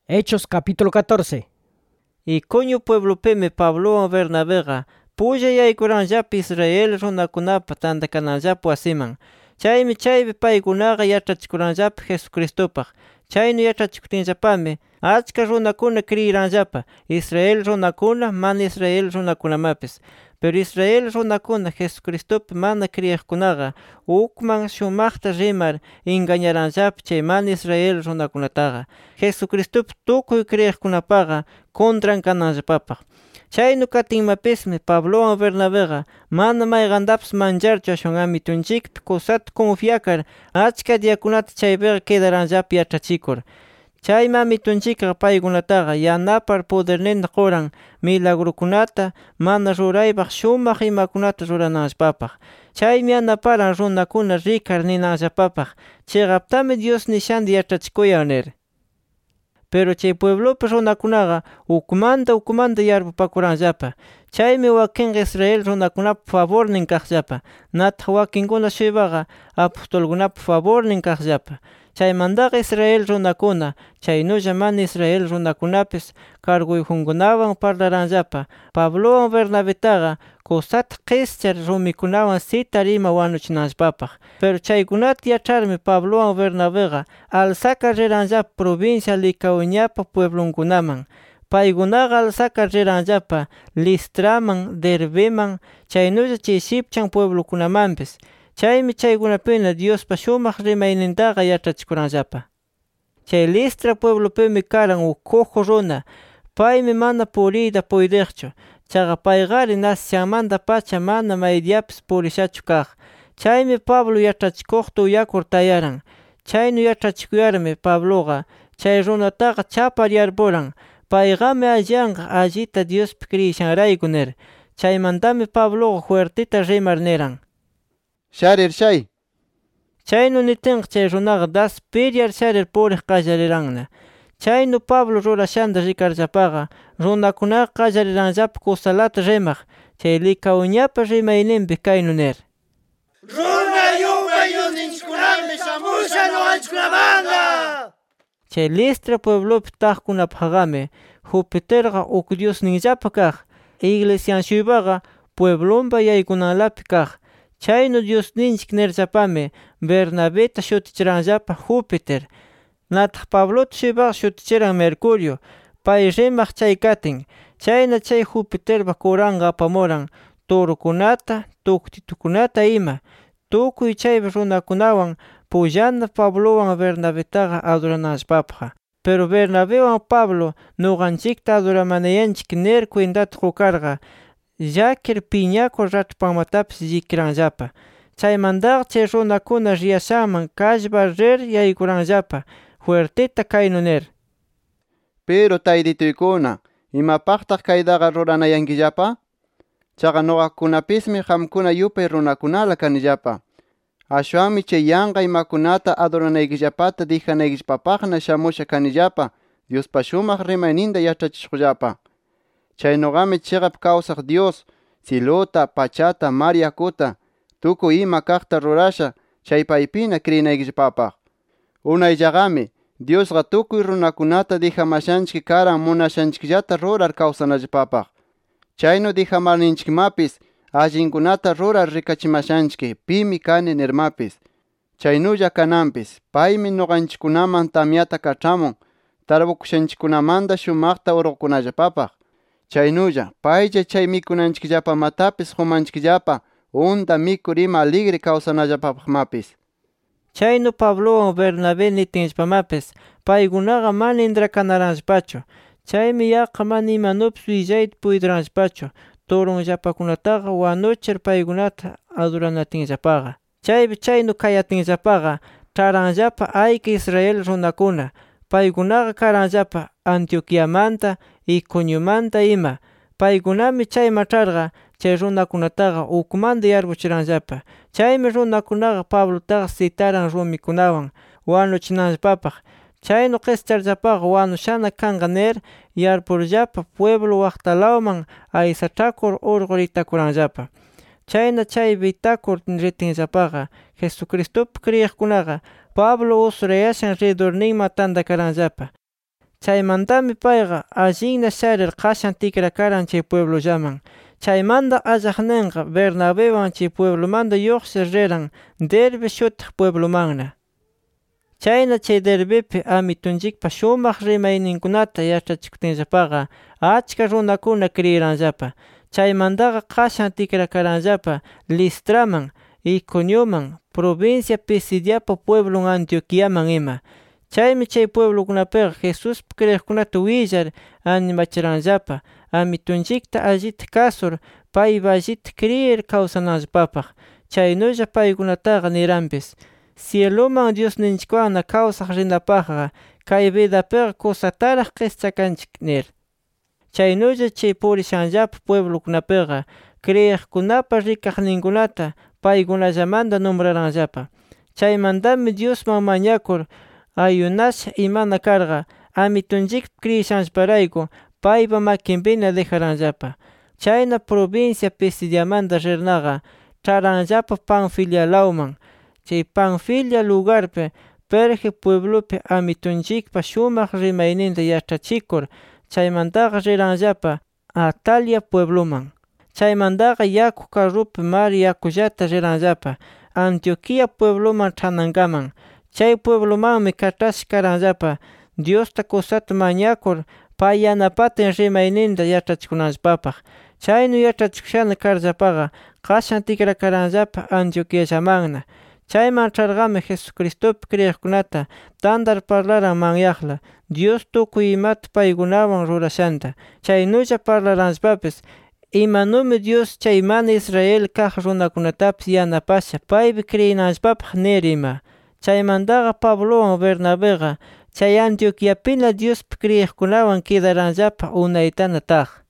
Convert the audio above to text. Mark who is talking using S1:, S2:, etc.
S1: Hechos capítulo 14.
S2: Iconio pueblo peme Pablo Bernabega puya yaykuranllapi Israel runakunapa tandakananllapi wasiman. Chaymi chaypi paykunaqa yachachikuranllapi Jesucristopaq. Chaynu yachachikutinllapami achka runakuna kriyiranllapa, Israel runakuna mana Israel runakunamapis. Pero Israel runakuna Jesucristopi mana kriyiqkunaqa ukman shumaqta rimar engañaranllapi chay mana Israel runakunataqa, Jesucristopi tukuy kriyiqkunapaqa contran kananllapapaq. Chaynu katinmapismi Pablowan Bernabega mana mayqantapas mancharchu ashwan amitunchikpi kusata confiakar achka diakunata chaypiqa quedaranllapi yachachikur. Chaymi amitunchikqa paykunataqa yanapar podernina quran milagrukunata mana ruraypaq shumaq imakunata rurananllapapaq. Chaymi yanaparan runakuna rikar ninanllapapaq chiqaptami Dios nishanta yachachikuyan nir. Pero chay pueblopi runakunaqa ukmanta yarpupakuranllapa. Chaymi wakinqa Israel runakunapa favornin kaqllapa, nataq wakinkuna shuypaqa apostolkunapa favornin kaqllapa. Chaymantaqa Israel runakuna chaynulla mana Israel runakunapis karguyjunkunawan parlaranllapa Pablowan Bernabetaqa kusata qischar rumikunawan sitar ima wanuchinanllapapaq. Pero chaykunata yacharmi Pablowan Bernabega alsaka riranllapa provincia Licaoniapa pueblonkunaman. Paykunaqa alsaka riranllapa Listraman, Derbeman, chaynulla chay shipchan pueblokunamanpis. Chaymi chaykunapina Diospa shumaq rimaynintaqa yachachikuranllapa. Chay Listra pueblopimi karan uk cojo runa, paymi mana puriyta puytiqchu. Chaqa paygari nasishanmanta pacha mana maydiyapis purishachu kaq. Chaymi Pablo yachachikuqta uyakur tayaran. Chaynu yachachikuyarmi Pabloqa chay runataqa chapar yarpuran. Paygami alliyanqa allita Diospi kriyishanrayku nir. Chaymantami Pabloqa fuertita rimar niran:
S3: Sharir shay.
S2: Chaynu nitinqa chay runaqa das piryar sharir puriq qallariranna. Chaynu Pablo rurashanta rikarllapaqa runakunaqa qallariranllapa kusalata rimaq chay Licaoniapa rimayninpi kaynu nir:
S4: Runa yupay diosninchikkunami shamusha nuqanchikkunamanta.
S2: Chay Listra pueblopi taqkunapaqami Jupiterqa uk diosninllapa kaq, iglesianshuypaqa pueblonpa yaykunanlapi kaq. Chaynu diosninchik nirllapami Bernabeta shutichiranllapa Jupiter. Nataq Pablota shuypaqa shutichiran Mercurio. Pay rimaq chay katin. Chayna chay Jupiterpa kuranqa apamuran torukunata, tuktitukunata ima. Tukuy chaypi runakunawan pullana Pablowan Bernabetaqa adurananllapapqa. Pero Bernabewan Pablo nuqanchikta aduramanayanchik nir cuentata qukarqa llakir piñakur rach'panmatapis llikiranllapa. Chaymantaqa chay runakuna riyashanman kallpar rir yaykuranllapa fuertita kaynu nir:
S3: Pero taydituykuna, imapaqtaq kaytaqa ruranayankillapa? Chaqa nuqakunapismi qamkuna yupay runakunala kanillapa. Ashwanmi chay yanqa imakunata aduranaykillapata dijanaykillapapaqna shamusha kanillapa Diospa shumaq rimayninta yachachishuqllapa. Chaynuqami chiqap kawsaq Dios ciluta, pachata, mar yakuta, tukuy ima kaqta rurasha chay paypina kriyinaykillapapaq. Unayllaqami Diosqa tukuy runakunata dijamashanchik karan munashanchikllata rurar kawsanallapapaq. Chaynu dijamarninchikmapis allinkunata rurar rikachimashanchik pimi kani nirmapis. Chaynulla kananpis paymi nuqanchikkunaman tamyata kach'amun tarpukushanchikkunamanta shumaqta urqukunallapapaq. Chaynulla paylla chay mikunanchikllapamatapis humanchikllapa unta mikur ima alegre kawsanallapapaqmapis.
S2: Chaynu Pablowan Bernabe nitinllapamapis paykunaqa mana intrakanaranllapachu. Chaymi yaqa mana imanupis willayta puytiranllapachu turunllapakunataqa wanuchir paykunata aduranatinllapaqa. Chaypi chaynu kayatinllapaqa ch'aranllapa ayka Israel runakuna. Paykunaqa karanllapa Antioquiamanta, Iconiumanta ima. Paykunami chayman ch'arqa chay runakunataqa ukmanta yarpuchiranllapa. Chaymi runakunaqa Pablotaqa citaran rumikunawan wanuchinanllapapaq. Chaynu qischarllapaqa wanushana kanqa nir yarpurllapa pueblo waqtalawman aysach'akur urquritakuranllapa. Chayna chaypi itakur ritinllapaqa Jesucristopi kriyiqkunaqa Pablo usurayashan ridurninman tandakaranllapa. Chaymantami payqa allinna sharir qashan tikrakaran chay pueblollaman. Chaymanta allaqninqa Bernabewan chay pueblomanta lluqshir riran Derbe shutiq pueblomanna. Chayna chay Derbepi amitunchikpa shumaq rimayninkunata yachachikutinllapaqa achka runakuna creyeranllapa. Chaymantaqa qashan tikrakaranllapa Listraman, Iconioman, provincia Pisidiapa pueblon Antioquiaman ima. Chaymi chay pueblokunapiqa Jesuspi kriyiqkunata willar animachiranllapa amitunchikta allita kasur paypa allita kriyir kawsananllapapaq. Chaynulla paykunataqa niranpis: cieloman Diosninchikwanna kawsaq rinapaqqa kay vidapiqa kusataraq qischakanchik nir. Chaynulla chay purishanllapa pueblokunapiqa kriyiqkunapa rikaqninkunata paykunallamanta nombraranllapa. Chaymantami Diosman mañakur ayunasha imana karqa amitunchikpi kriyishanllaparayku paypa makinpina dejaranllapa. Chayna provincia Pisidiamanta rirnaqa ch'aranllapa Panfilialawman. Chay Panfilia lugarpi Perge pueblopi amitunchikpa shumaq rimayninta yach'achikur chaymantaqa riranllapa Atalia puebloman. Chaymantaqa yaku carrupi mar yakullata riranllapa Antioquia puebloman ch'anankaman. Chay pueblomanmi kach'ash karanllapa Diosta kusata mañakur pay yanapatin rimayninta yach'achikunanllapapaq. Chaynu yach'achikushana karllapaqa qashan tikrakaranllapa Antioquiallamanna. Chayman ch'arqami Jesucristopi kriyiqkunata tantar parlaran manyaqla Dios tukuy imata paykunawan rurashanta. Chaynulla parlaranllapapis imanumi Dios chay mana Israel kaq runakunatapis yanapasha paypi kriyinanllapapaq nir ima. Chaymantaqa Pablowan Bernabeqa chay Antioquiapina Diospi kriyiqkunawan kidaranllapa unaytana taq.